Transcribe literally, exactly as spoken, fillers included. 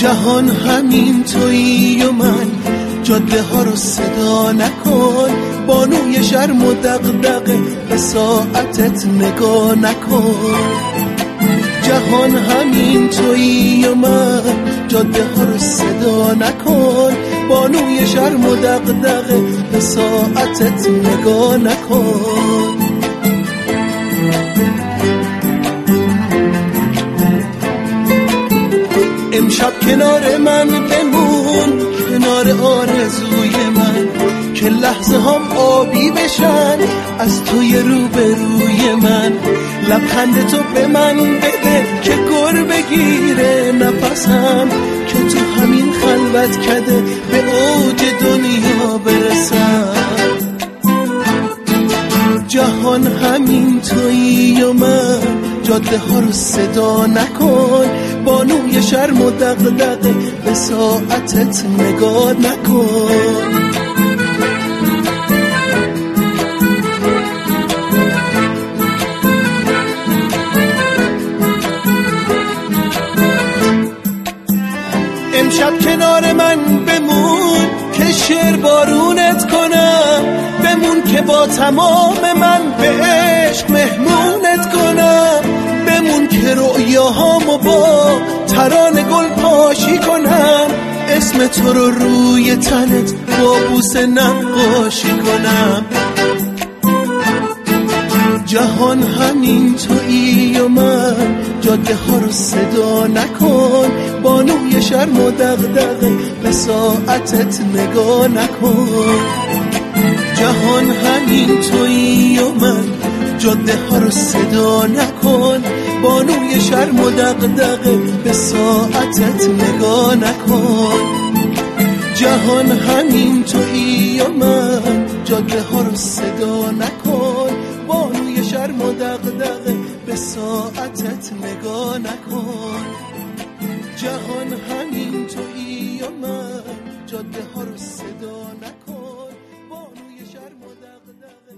جهان همین تویی و من، جاده ها رو صدا نکن، بانوی شرم و دغدغه به ساعتت نگاه نکن. جهان همین تویی و من، جاده ها رو صدا نکن، بانوی شرم و دغدغه به ساعتت نگاه نکن. امشب کنار من بمون، کنار آرزوی من، که لحظه هم آبی بشن از توی روبروی من. لبخند تو به من بده که گر بگیره نفسم، که تو همین خلوت کده به اوج دنیا برسم. جهان همین تویی و من، جاده ها رو صدا نکن، بانوی شرم و دغدغه به ساعتت نگاه نکن. امشب کنار من بمون که شعر بارونت کنم، بمون که با تمام من به عشق مهمونت کنم، بمون که رؤیاهامو با ترانه گل پاشی کنم، اسم تو رو روی تنت با بوسه نقاشی کنم. جهان همین تویی و من، جاده ها رو صدا نکن، بانوی شرم و دغدغه به ساعتت نگاه نکن. جهان همین تویی و من، جاده ها رو صدا نکن، بانوی شرم و دغدغه به ساعتت نگاه نکن. جهان همین تویی و من، جاده ها رو صدا نکن، بانوی شرم و دغدغه به ساعتت نگاه نکن. جهان همین تویی و من، جاده ها رو صدا نکن، بانوی شرم و دغدغه